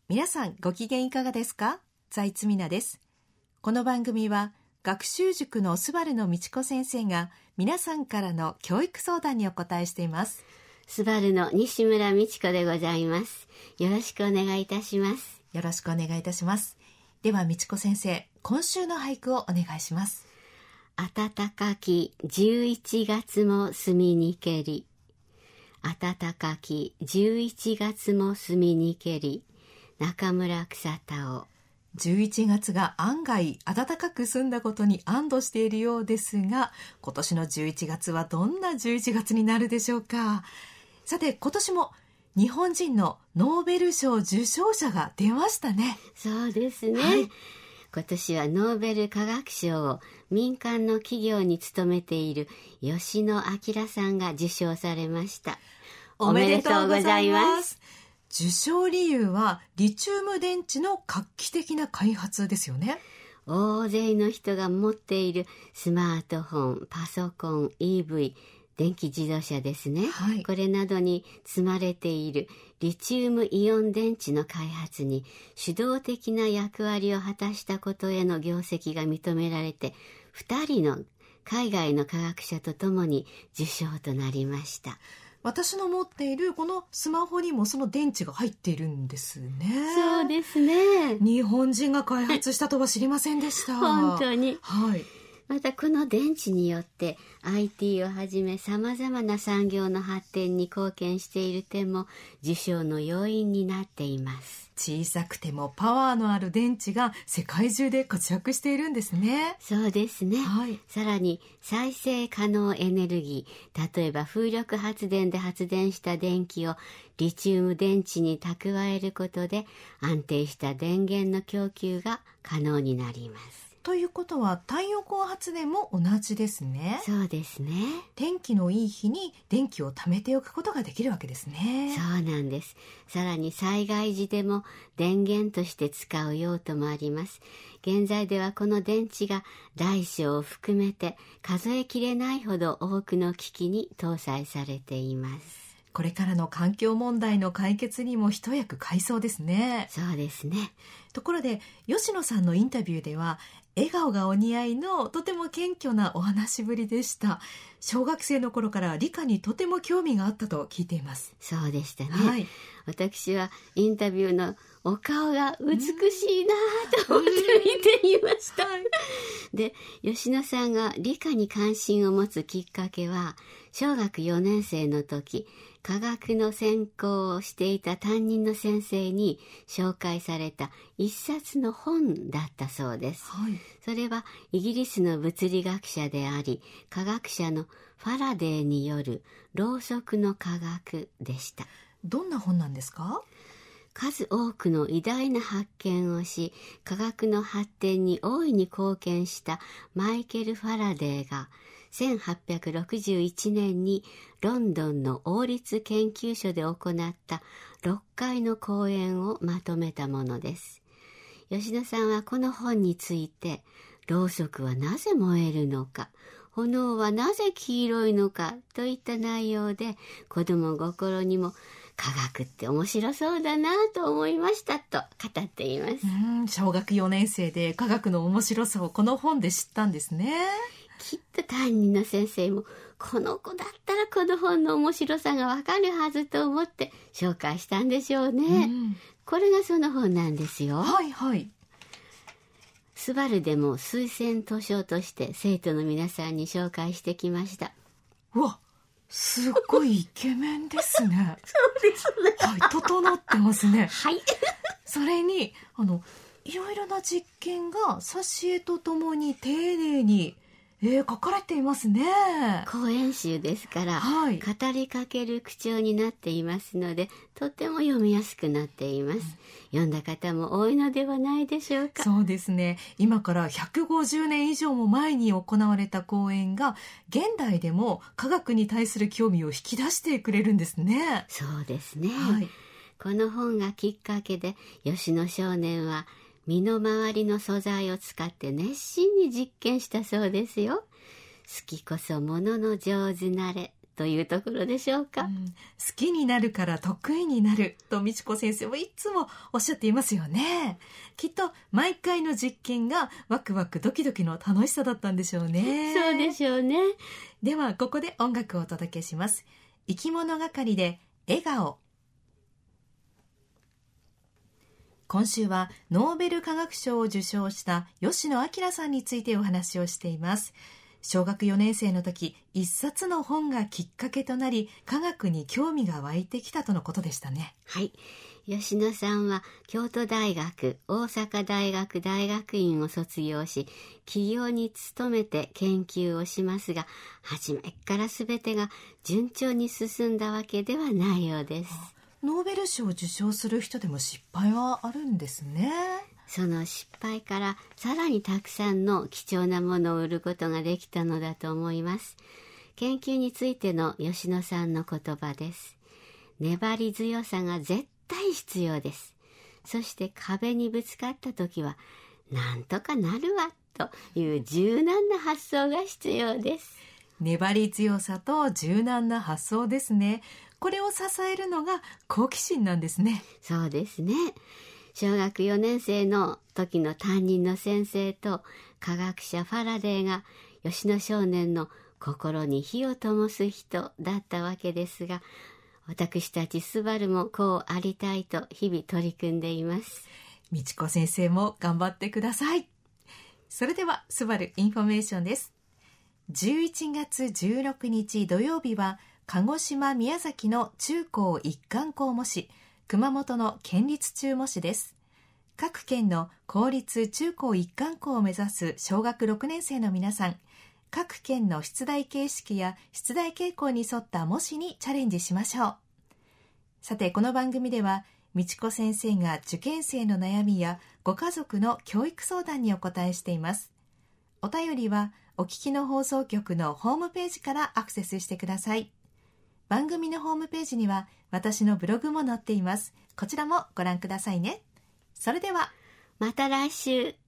皆さんご機嫌いかがですか？財津美奈です。この番組は学習塾のスバルの道子先生が皆さんからの教育相談にお答えしています。 スバルの西村美智子でございます。よろしくお願いいたします。 よろしくお願いいたします。では美智子先生、今週の俳句をお願いします。 暖かき11月も澄みにけり。暖かき11月も澄みにけり。中村草田を。 11月が案外暖かく済んだことに安堵しているようですが、今年の11月はどんな11月になるでしょうか。さて、今年も日本人のノーベル賞受賞者が出ましたね。 そうですね、 はい、 今年はノーベル化学賞を民間の企業に勤めている吉野彰さんが受賞されました。 おめでとうございます。受賞理由はリチウム電池の画期的な開発ですよね。 大勢の人が持っているスマートフォン、パソコン、EV、電気自動車ですね、 はい、 これなどに積まれているリチウムイオン電池の開発に主導的な役割を果たしたことへの業績が認められて、2人の海外の科学者とともに受賞となりました。 私の持っているこのスマホにもその電池が入っているんですね。 そうですね。 日本人が開発したとは知りませんでした本当に、 はい、 またこの電池によって IT をはじめさまざまな産業の発展に貢献している点も受賞の要因になっています。 小さくてもパワーのある電池が世界中で活躍しているんですね。 そうですね、 はい、 さらに再生可能エネルギー、例えば風力発電で発電した電気をリチウム電池に蓄えることで安定した電源の供給が可能になります。 ということは太陽光発電も同じですね。 そうですね。 天気のいい日に電気を貯めておくことができるわけですね。 そうなんです。さらに災害時でも電源として使う用途もあります。現在ではこの電池が大小を含めて数えきれないほど多くの機器に搭載されています。 これからの環境問題の解決にも一役買いそうですね。 そうですね。 ところで吉野さんのインタビューでは笑顔がお似合いのとても謙虚なお話しぶりでした。小学生の頃から理科にとても興味があったと聞いています。 そうでしたね、 はい、 私はインタビューのお顔が美しいなと思って見ていました、で、吉野さんが理科に関心を持つきっかけは小学4年生の時、科学の専攻をしていた担任の先生に紹介された一冊の本だったそうです、 はい、 それはイギリスの物理学者であり科学者のファラデーによるろうそくの科学でした。 どんな本なんですか？ 数多くの偉大な発見をし、科学の発展に大いに貢献したマイケル・ファラデーが1861年にロンドンの王立研究所で行った6回の講演をまとめたものです。吉野さんはこの本について、ろうそくはなぜ燃えるのか、炎はなぜ黄色いのかといった内容で、子供心にも科学って面白そうだなと思いましたと語っています。 小学4年生で科学の面白さをこの本で知ったんですね。 きっと担任の先生もこの子だったらこの本の面白さがわかるはずと思って紹介したんでしょうね、これがその本なんですよ。 はいはい。 スバルでも推薦図書として生徒の皆さんに紹介してきました。 うわ、すごいイケメンですね。 そうですね。 はい、整ってますね。 はい。 それにいろいろな実験が挿絵とともに丁寧に、書かれていますね。 講演集ですから、 はい、 語りかける口調になっていますので、とても読みやすくなっています、読んだ方も多いのではないでしょうか。 そうですね。今から150年以上も前に行われた講演が現代でも科学に対する興味を引き出してくれるんですね。 そうですね、 はい、 この本がきっかけで吉野少年は身の回りの素材を使って熱心に実験したそうですよ。好きこそものの上手なれというところでしょうか。 好きになるから得意になると美智子先生はいつもおっしゃっていますよね。きっと毎回の実験がワクワクドキドキの楽しさだったんでしょうね。 そうでしょうね。 ではここで音楽をお届けします。生き物係で笑顔。今週はノーベル化学賞を受賞した吉野彰さんについてお話をしています。小学4年生の時、一冊の本がきっかけとなり、科学に興味が湧いてきたとのことでしたね。 はい。吉野さんは京都大学、大阪大学大学院を卒業し、企業に勤めて研究をしますが、初めから全てが順調に進んだわけではないようです。 ノーベル賞を受賞する人でも失敗はあるんですね。 その失敗からさらにたくさんの貴重なものを売ることができたのだと思います。研究についての吉野さんの言葉です。粘り強さが絶対必要です。そして壁にぶつかった時はなんとかなるわという柔軟な発想が必要です。 粘り強さと柔軟な発想ですね。これを支えるのが好奇心なんですね。 そうですね。小学4年生の時の担任の先生と科学者ファラデーが吉野少年の心に火を灯す人だったわけですが、私たちスバルもこうありたいと日々取り組んでいます。 美智子先生も頑張ってください。それではスバルインフォメーションです。11月16日土曜日は鹿児島宮崎の中高一貫校模試、熊本の県立中模試です。各県の公立中高一貫校を目指す小学6年生の皆さん、各県の出題形式や出題傾向に沿った模試にチャレンジしましょう。さて、この番組では美智子先生が受験生の悩みやご家族の教育相談にお答えしています。お便りはお聞きの放送局のホームページからアクセスしてください。番組のホームページには私のブログも載っています。こちらもご覧くださいね。それではまた来週。